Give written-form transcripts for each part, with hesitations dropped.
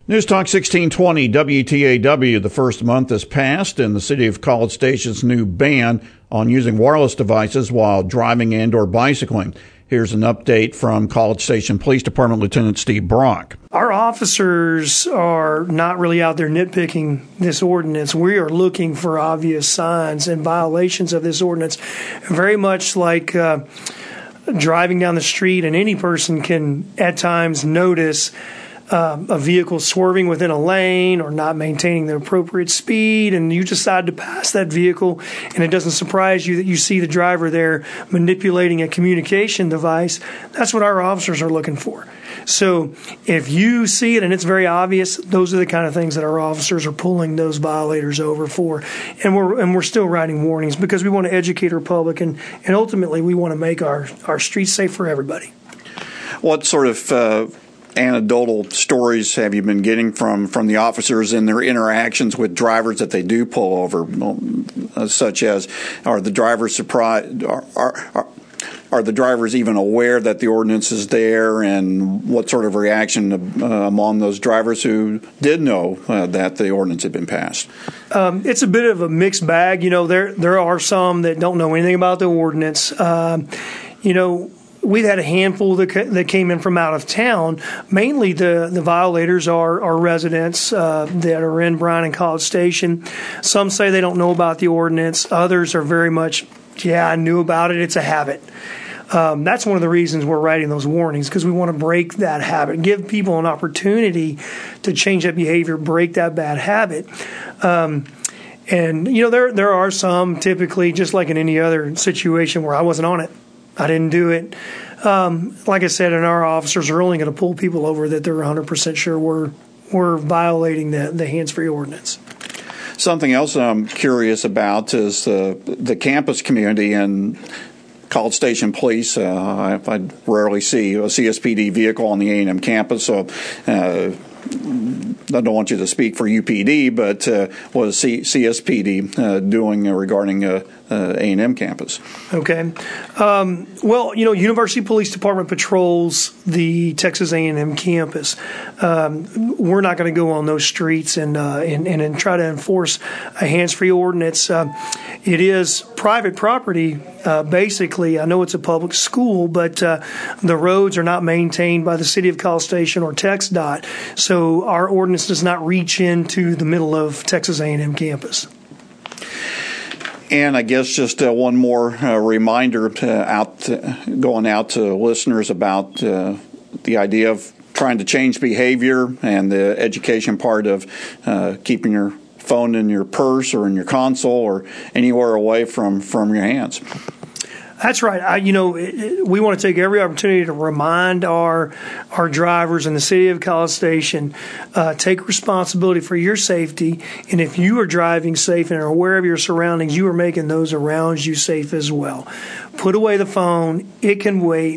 News Talk 1620 WTAW. The first month has passed in the city of College Station's new ban on using wireless devices while driving and or bicycling. Here's an update from College Station Police Department Lieutenant Steve Brock. Our officers are not really out there nitpicking this ordinance. We are looking for obvious signs and violations of this ordinance, very much like driving down the street, and any person can at times notice a vehicle swerving within a lane or not maintaining the appropriate speed, and you decide to pass that vehicle, and it doesn't surprise you that you see the driver there manipulating a communication device. That's what our officers are looking for. So if you see it and it's very obvious, those are the kind of things that our officers are pulling those violators over for. And we're still writing warnings because we want to educate our public, and ultimately we want to make our streets safe for everybody. What sort of anecdotal stories have you been getting from the officers in their interactions with drivers that they do pull over, such as are the drivers surprised? Are the drivers even aware that the ordinance is there, and what sort of reaction among those drivers who did know that the ordinance had been passed? It's a bit of a mixed bag. There are some that don't know anything about the ordinance. We've had a handful that came in from out of town. Mainly the violators are residents that are in Bryan and College Station. Some say they don't know about the ordinance. Others are very much, I knew about it. It's a habit. That's one of the reasons we're writing those warnings, because we want to break that habit, give people an opportunity to change that behavior, break that bad habit. There are some, typically, just like in any other situation, where I wasn't on it. I didn't do it. Like I said, and our officers are only going to pull people over that they're 100% sure we're violating the hands-free ordinance. Something else I'm curious about is the campus community and College Station Police. I rarely see a CSPD vehicle on the A&M campus, so I don't want you to speak for UPD, but what is CSPD doing regarding A&M campus? Okay. University Police Department patrols the Texas A&M campus. We're not going to go on those streets and try to enforce a hands-free ordinance. It is private property, basically. I know it's a public school, but the roads are not maintained by the City of College Station or TxDOT, so our ordinance does not reach into the middle of Texas A&M campus. And I guess just one more reminder going out to listeners about the idea of trying to change behavior and the education part of keeping your phone in your purse or in your console or anywhere away from your hands. That's right. We want to take every opportunity to remind our drivers in the city of College Station, take responsibility for your safety. And if you are driving safe and are aware of your surroundings, you are making those around you safe as well. Put away the phone. It can wait.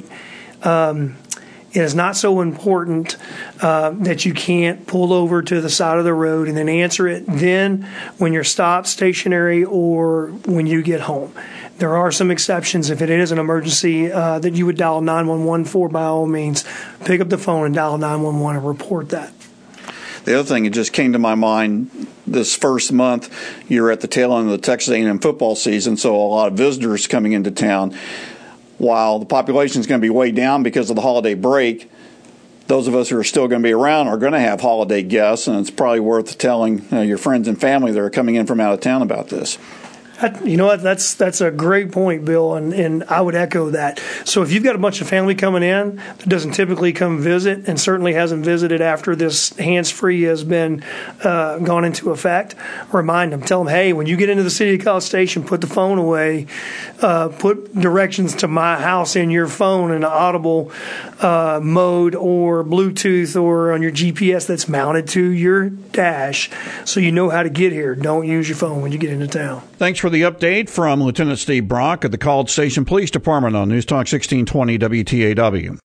It is not so important that you can't pull over to the side of the road and then answer it then when you're stopped stationary or when you get home. There are some exceptions. If it is an emergency that you would dial 911 for, by all means, pick up the phone and dial 911 and report that. The other thing that just came to my mind, this first month, you're at the tail end of the Texas A&M football season, so a lot of visitors coming into town. While the population is going to be way down because of the holiday break, those of us who are still going to be around are going to have holiday guests, and it's probably worth telling your friends and family that are coming in from out of town about this. You know what? That's a great point, Bill, and I would echo that. So if you've got a bunch of family coming in that doesn't typically come visit and certainly hasn't visited after this hands-free has been gone into effect, remind them. Tell them, hey, when you get into the city of College Station, put the phone away. Put directions to my house in your phone in an audible mode or Bluetooth or on your GPS that's mounted to your dash so you know how to get here. Don't use your phone when you get into town. Thanks for the update from Lieutenant Steve Brock of the College Station Police Department on News Talk 1620 WTAW.